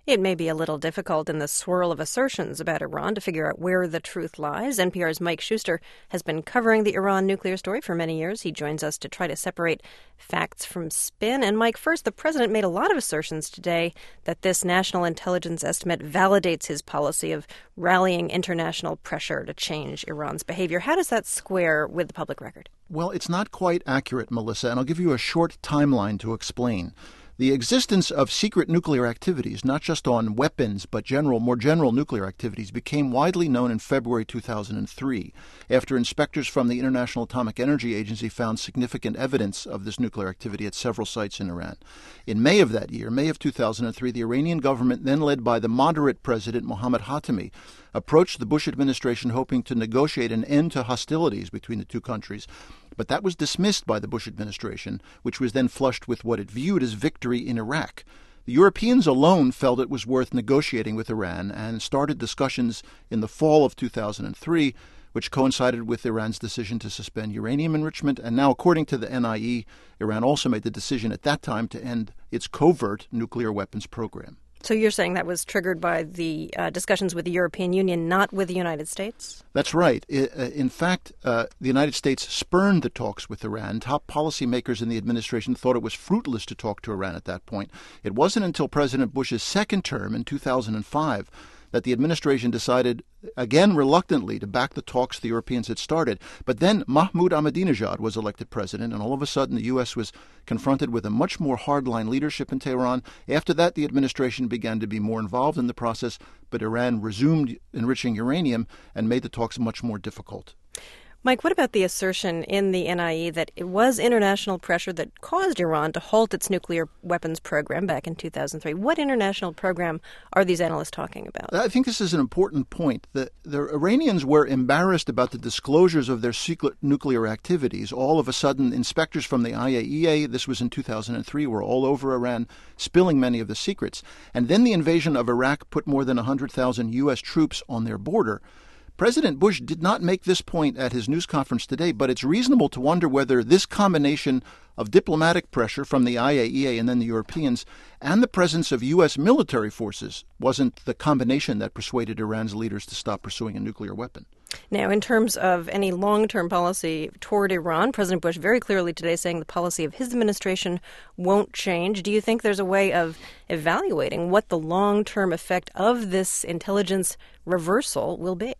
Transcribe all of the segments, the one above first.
It may be a little difficult in the swirl of assertions about Iran to figure out where the truth lies. NPR's Mike Schuster has been covering the Iran nuclear story for many years. He joins us to try to separate facts from spin. And Mike, first, the president made a lot of assertions today that this national intelligence estimate validates his policy of rallying international pressure to change Iran's behavior. How does that square with the public record? Well, it's not quite accurate, Melissa, and I'll give you a short timeline to explain. The existence of secret nuclear activities, not just on weapons, but more general nuclear activities, became widely known in February 2003, after inspectors from the International Atomic Energy Agency found significant evidence of this nuclear activity at several sites in Iran. In May of that year, May of 2003, the Iranian government, then led by the moderate president Mohammad Khatami, approached the Bush administration hoping to negotiate an end to hostilities between the two countries. But that was dismissed by the Bush administration, which was then flushed with what it viewed as victory in Iraq. The Europeans alone felt it was worth negotiating with Iran and started discussions in the fall of 2003, which coincided with Iran's decision to suspend uranium enrichment. And now, according to the NIE, Iran also made the decision at that time to end its covert nuclear weapons program. So you're saying that was triggered by the discussions with the European Union, not with the United States? That's right. In fact, the United States spurned the talks with Iran. Top policymakers in the administration thought it was fruitless to talk to Iran at that point. It wasn't until President Bush's second term in 2005 that the administration decided, again reluctantly, to back the talks the Europeans had started. But then Mahmoud Ahmadinejad was elected president, and all of a sudden the U.S. was confronted with a much more hardline leadership in Tehran. After that, the administration began to be more involved in the process, but Iran resumed enriching uranium and made the talks much more difficult. Mike, what about the assertion in the NIE that it was international pressure that caused Iran to halt its nuclear weapons program back in 2003? What international program are these analysts talking about? I think this is an important point. The Iranians were embarrassed about the disclosures of their secret nuclear activities. All of a sudden, inspectors from the IAEA, this was in 2003, were all over Iran, spilling many of the secrets. And then the invasion of Iraq put more than 100,000 U.S. troops on their border. President Bush did not make this point at his news conference today, but it's reasonable to wonder whether this combination of diplomatic pressure from the IAEA and then the Europeans and the presence of U.S. military forces wasn't the combination that persuaded Iran's leaders to stop pursuing a nuclear weapon. Now, in terms of any long-term policy toward Iran, President Bush very clearly today saying the policy of his administration won't change. Do you think there's a way of evaluating what the long-term effect of this intelligence reversal will be?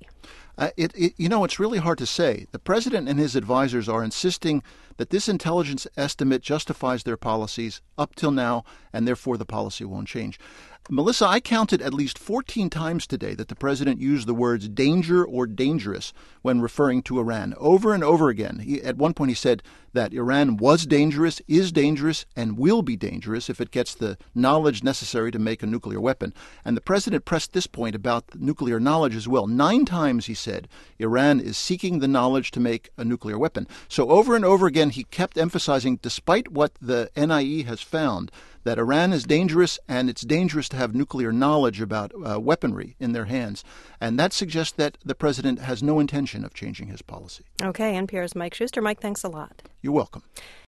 It's really hard to say. The president and his advisors are insisting that this intelligence estimate justifies their policies up till now, and therefore the policy won't change. Melissa, I counted at least 14 times today that the president used the words danger or dangerous when referring to Iran. Over and over again. At one point he said that Iran was dangerous, is dangerous, and will be dangerous if it gets the knowledge necessary to make a nuclear weapon. And the president pressed this point about nuclear knowledge as well. 9 times he said Iran is seeking the knowledge to make a nuclear weapon. So over and over again he kept emphasizing, despite what the NIE has found, that Iran is dangerous, and it's dangerous to have nuclear knowledge about weaponry in their hands. And that suggests that the president has no intention of changing his policy. Okay, NPR's Mike Schuster. Mike, thanks a lot. You're welcome.